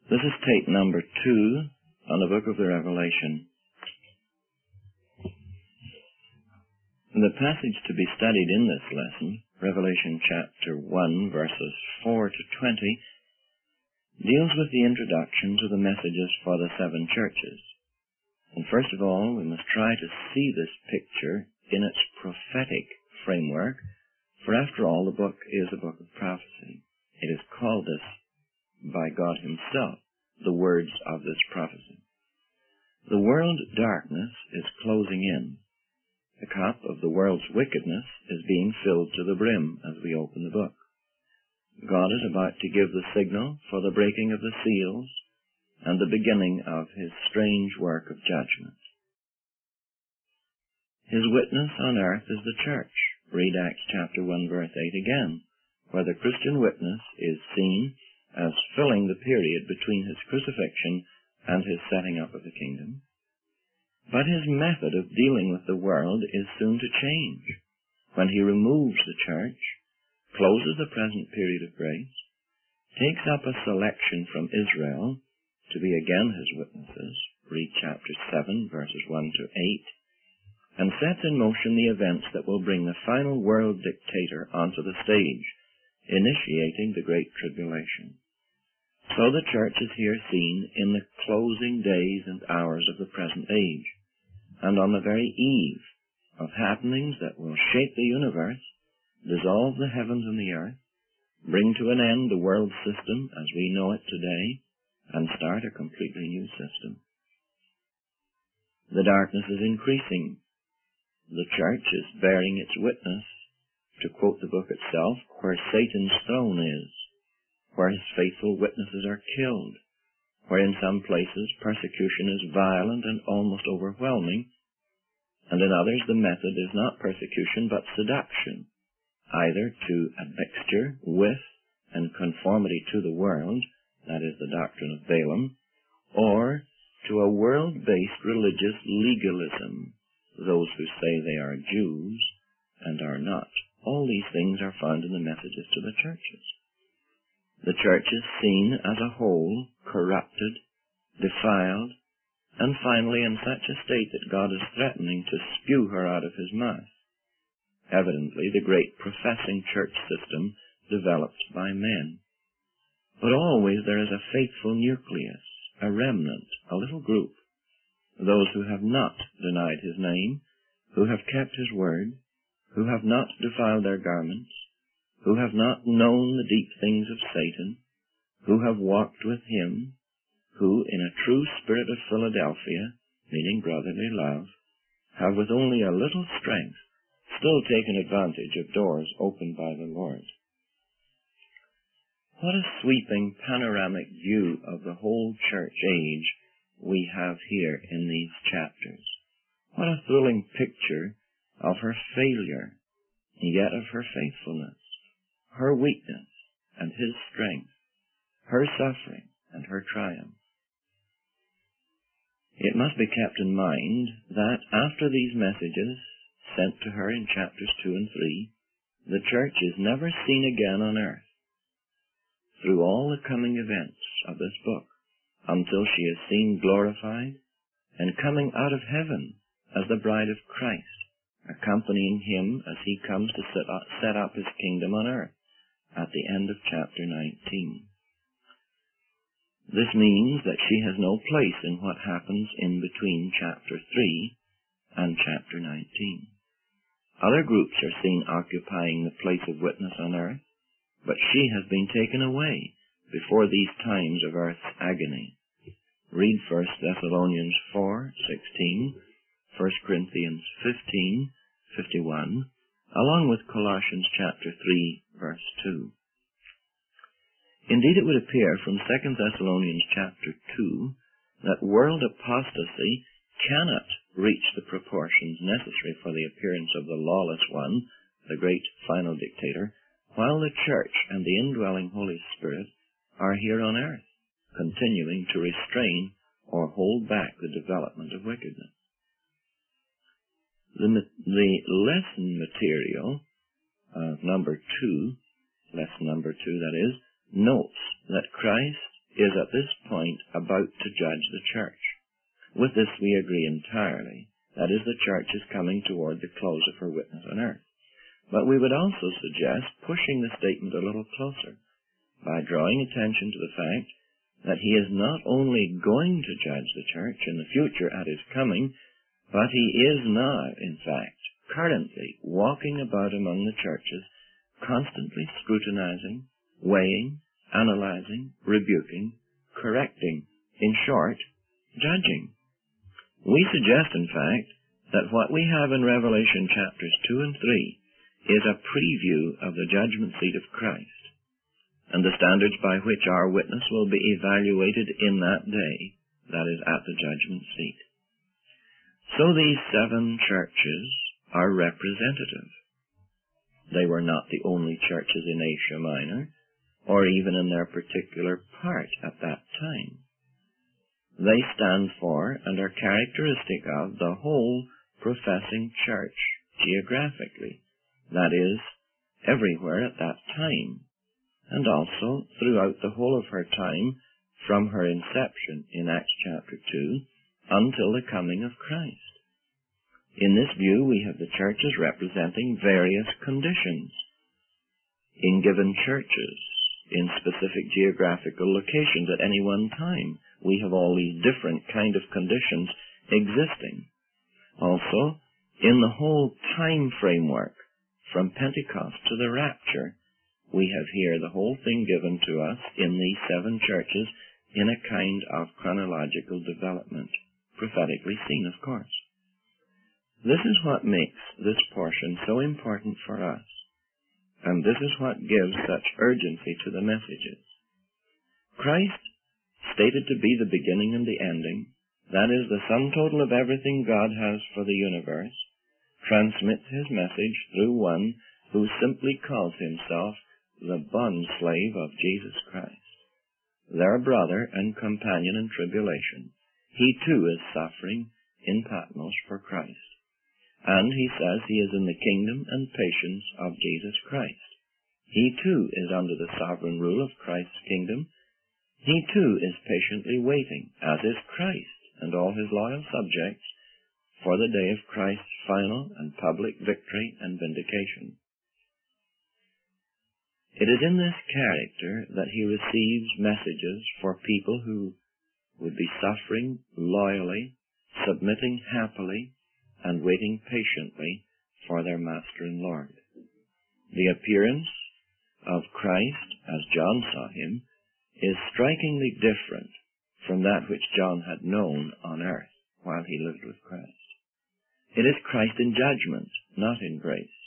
This is tape number 2 on the book of the Revelation. The passage to be studied in this lesson, Revelation chapter 1, verses 4 to 20, deals with the introduction to the messages for the 7 churches. And first of all, we must try to see this picture in its prophetic framework, for after all, the book is a book of prophecy. It is called this by God himself, the words of this prophecy. The world darkness is closing in. The cup of the world's wickedness is being filled to the brim as we open the book. God is about to give the signal for the breaking of the seals and the beginning of his strange work of judgment. His witness on earth is the church. Read Acts chapter 1 verse 8 again, where the Christian witness is seen as filling the period between his crucifixion and his setting up of the kingdom. But his method of dealing with the world is soon to change when he removes the church, closes the present period of grace, takes up a selection from Israel to be again his witnesses, read chapter 7 verses 1 to 8, and sets in motion the events that will bring the final world dictator onto the stage, initiating the Great Tribulation. So the church is here seen in the closing days and hours of the present age, and on the very eve of happenings that will shape the universe, dissolve the heavens and the earth, bring to an end the world system as we know it today, and start a completely new system. The darkness is increasing. The church is bearing its witness, to quote the book itself, where Satan's throne is, where his faithful witnesses are killed, where in some places persecution is violent and almost overwhelming, and in others the method is not persecution but seduction, either to admixture with and conformity to the world, that is the doctrine of Balaam, or to a world-based religious legalism, those who say they are Jews and are not. All these things are found in the messages to the churches. The church is seen as a whole, corrupted, defiled, and finally in such a state that God is threatening to spew her out of his mouth. Evidently, the great professing church system developed by men. But always there is a faithful nucleus, a remnant, a little group, those who have not denied his name, who have kept his word, who have not defiled their garments, who have not known the deep things of Satan, who have walked with him, who, in a true spirit of Philadelphia, meaning brotherly love, have with only a little strength still taken advantage of doors opened by the Lord. What a sweeping panoramic view of the whole church age we have here in these chapters. What a thrilling picture of her failure, yet of her faithfulness, her weakness and his strength, her suffering and her triumph. It must be kept in mind that after these messages sent to her in chapters 2 and 3, the church is never seen again on earth through all the coming events of this book, until she is seen glorified and coming out of heaven as the bride of Christ, accompanying him as he comes to set up his kingdom on earth at the end of chapter 19. This means that she has no place in what happens in between chapter 3 and chapter 19. Other groups are seen occupying the place of witness on earth, but she has been taken away before these times of earth's agony. Read 1 Thessalonians 4:16, 1 Corinthians 15:51, along with Colossians chapter 3, verse 2. Indeed, it would appear from 2 Thessalonians chapter 2 that world apostasy cannot reach the proportions necessary for the appearance of the lawless one, the great final dictator, while the church and the indwelling Holy Spirit are here on earth, continuing to restrain or hold back the development of wickedness. The lesson material lesson number 2, that is, notes that Christ is at this point about to judge the church. With this we agree entirely. That is, the church is coming toward the close of her witness on earth. But we would also suggest pushing the statement a little closer by drawing attention to the fact that he is not only going to judge the church in the future at his coming, but he is now, in fact, currently walking about among the churches, constantly scrutinizing, weighing, analyzing, rebuking, correcting, in short, judging. We suggest, in fact, that what we have in Revelation chapters 2 and 3 is a preview of the judgment seat of Christ, and the standards by which our witness will be evaluated in that day, that is, at the judgment seat. So these 7 churches are representative. They were not the only churches in Asia Minor, or even in their particular part at that time. They stand for and are characteristic of the whole professing church geographically, that is, everywhere at that time, and also throughout the whole of her time from her inception in Acts chapter 2 until the coming of Christ. In this view, we have the churches representing various conditions in given churches, in specific geographical locations at any one time. We have all these different kind of conditions existing. Also, in the whole time framework, from Pentecost to the rapture, we have here the whole thing given to us in these 7 churches in a kind of chronological development, prophetically seen, of course. This is what makes this portion so important for us, and this is what gives such urgency to the messages. Christ, stated to be the beginning and the ending, that is, the sum total of everything God has for the universe, transmits his message through one who simply calls himself the bond-slave of Jesus Christ, their brother and companion in tribulation. He too is suffering in Patmos for Christ. And he says he is in the kingdom and patience of Jesus Christ. He too is under the sovereign rule of Christ's kingdom. He too is patiently waiting, as is Christ and all his loyal subjects, for the day of Christ's final and public victory and vindication. It is in this character that he receives messages for people who would be suffering loyally, submitting happily, and waiting patiently for their Master and Lord. The appearance of Christ, as John saw him, is strikingly different from that which John had known on earth while he lived with Christ. It is Christ in judgment, not in grace.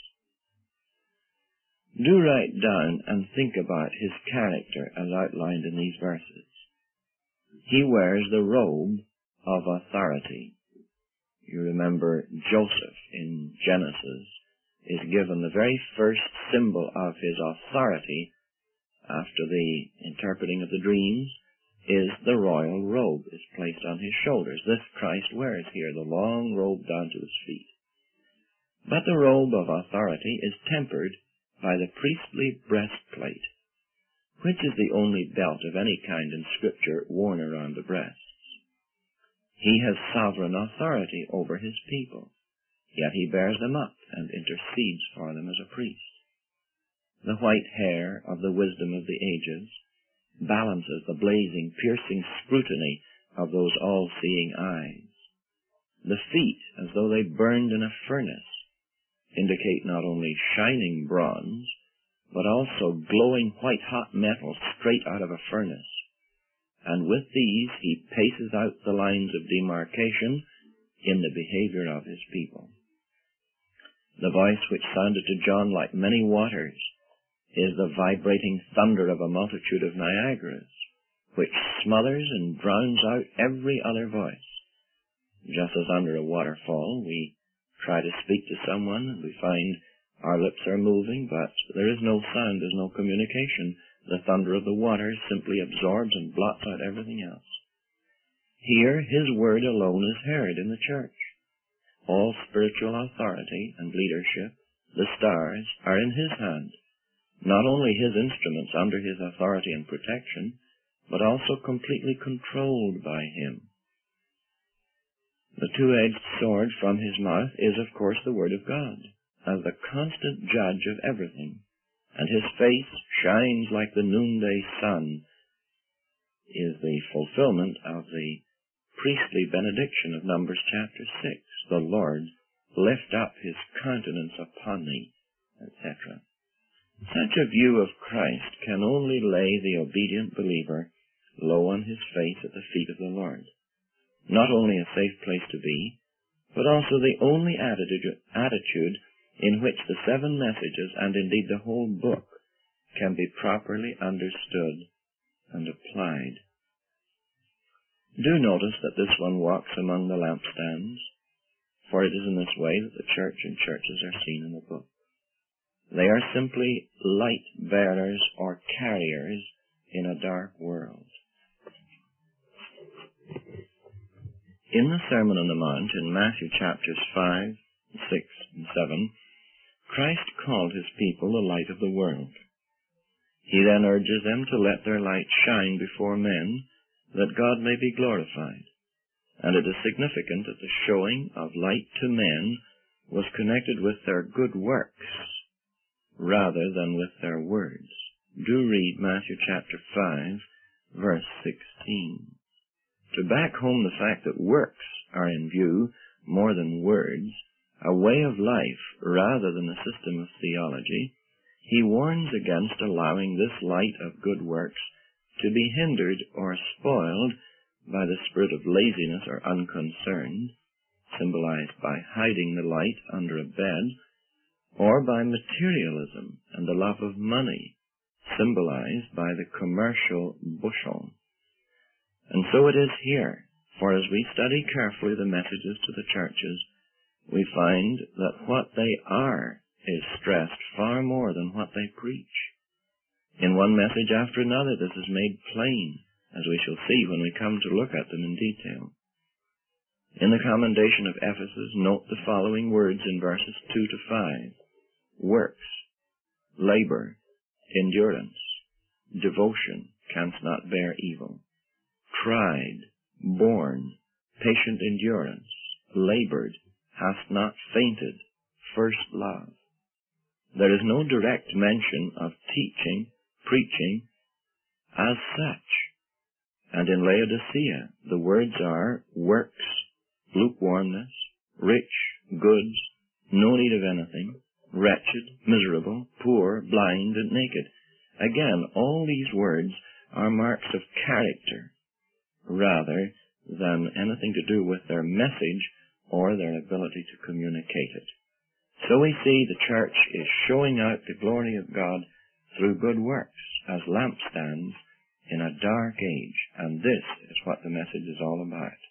Do write down and think about his character as outlined in these verses. He wears the robe of authority. You remember Joseph in Genesis is given the very first symbol of his authority after the interpreting of the dreams is the royal robe is placed on his shoulders. This Christ wears here, the long robe down to his feet. But the robe of authority is tempered by the priestly breastplate, which is the only belt of any kind in Scripture worn around the breast. He has sovereign authority over his people, yet he bears them up and intercedes for them as a priest. The white hair of the wisdom of the ages balances the blazing, piercing scrutiny of those all-seeing eyes. The feet, as though they burned in a furnace, indicate not only shining bronze, but also glowing white-hot metal straight out of a furnace. And with these he paces out the lines of demarcation in the behavior of his people. The voice which sounded to John like many waters is the vibrating thunder of a multitude of Niagaras, which smothers and drowns out every other voice. Just as under a waterfall we try to speak to someone and we find our lips are moving, but there is no sound, there's no communication. The thunder of the waters simply absorbs and blots out everything else. Here, his word alone is heard in the church. All spiritual authority and leadership, the stars, are in his hand. Not only his instruments under his authority and protection, but also completely controlled by him. The two-edged sword from his mouth is, of course, the Word of God, as the constant judge of everything, and his face shines like the noonday sun, is the fulfillment of the priestly benediction of Numbers chapter 6, the Lord lift up his countenance upon thee, etc. Such a view of Christ can only lay the obedient believer low on his face at the feet of the Lord. Not only a safe place to be, but also the only attitude in which the 7 messages, and indeed the whole book, can be properly understood and applied. Do notice that this one walks among the lampstands, for it is in this way that the church and churches are seen in the book. They are simply light bearers or carriers in a dark world. In the Sermon on the Mount, in Matthew chapters 5, 6, and 7, Christ called his people the light of the world. He then urges them to let their light shine before men, that God may be glorified. And it is significant that the showing of light to men was connected with their good works, rather than with their words. Do read Matthew chapter 5, verse 16. To back home the fact that works are in view more than words, a way of life rather than a system of theology, he warns against allowing this light of good works to be hindered or spoiled by the spirit of laziness or unconcern, symbolized by hiding the light under a bed, or by materialism and the love of money, symbolized by the commercial bushel. And so it is here, for as we study carefully the messages to the churches, we find that what they are is stressed far more than what they preach. In one message after another, this is made plain, as we shall see when we come to look at them in detail. In the commendation of Ephesus, note the following words in verses 2 to 5. Works, labor, endurance, devotion, canst not bear evil, tried, borne, patient endurance, labored, hast not fainted, first love. There is no direct mention of teaching, preaching, as such. And in Laodicea, the words are works, lukewarmness, rich, goods, no need of anything, wretched, miserable, poor, blind, and naked. Again, all these words are marks of character, rather than anything to do with their message or their ability to communicate it. So we see the church is showing out the glory of God through good works as lampstands in a dark age, and this is what the message is all about.